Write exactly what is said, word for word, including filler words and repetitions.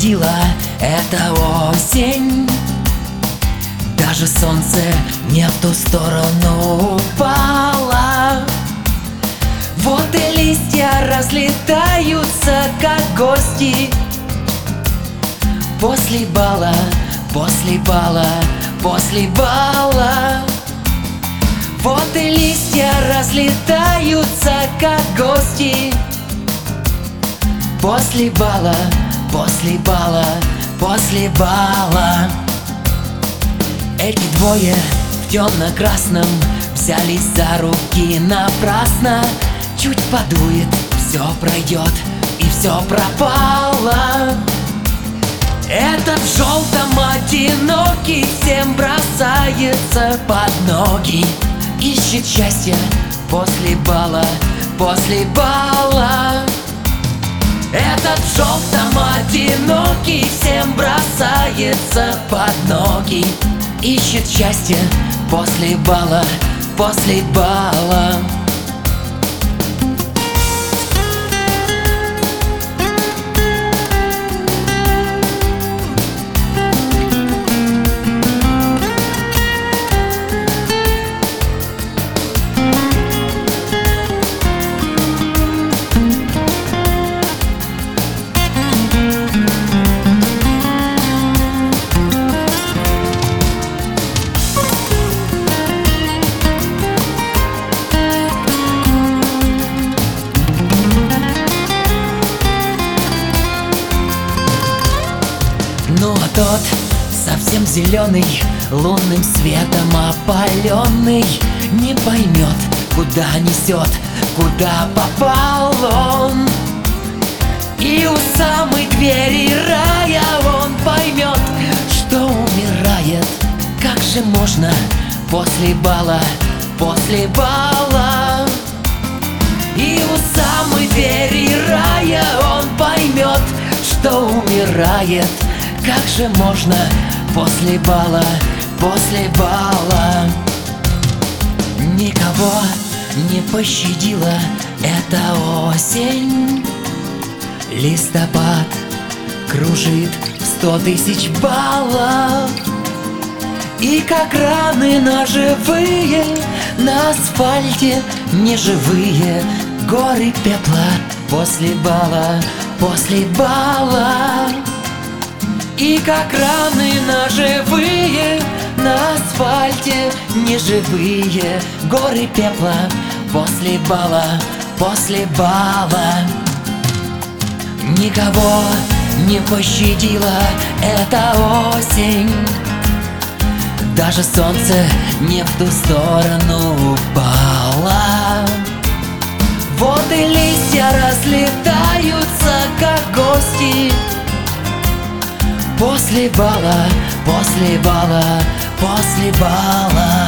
пощадила эта осень. Даже солнце не в ту сторону упало. Вот и листья разлетаются, как гости. После бала, после бала, после бала. Вот и листья разлетаются, как гости. После бала, после бала, после бала. Эти двое в темно-красном взялись за руки напрасно. Чуть подует, все пройдет и все пропало. Этот в желтом одинокий всем бросается под ноги. Ищет счастье после бала, после бала. Этот в желтом одинокий всем бросается под ноги. Ищет счастье после бала, после бала. Ну а тот совсем зеленый, лунным светом опаленный, не поймет, куда несет, куда попал он. И у самой двери рая он поймет, что умирает. Как же можно после бала, после бала? И у самой двери рая он поймет, что умирает. Как же можно после бала, после бала? Никого не пощадила эта осень. Листопад кружит сто тысяч баллов. И как раны ножевые на асфальте неживые горы пепла после бала, после бала. И как раны ножевые на асфальте неживые горы пепла после бала, после бала. Никого не пощадила эта осень. Даже солнце не в ту сторону упало. Вот и листья разлетаются, как гости. После бала, после бала, после бала.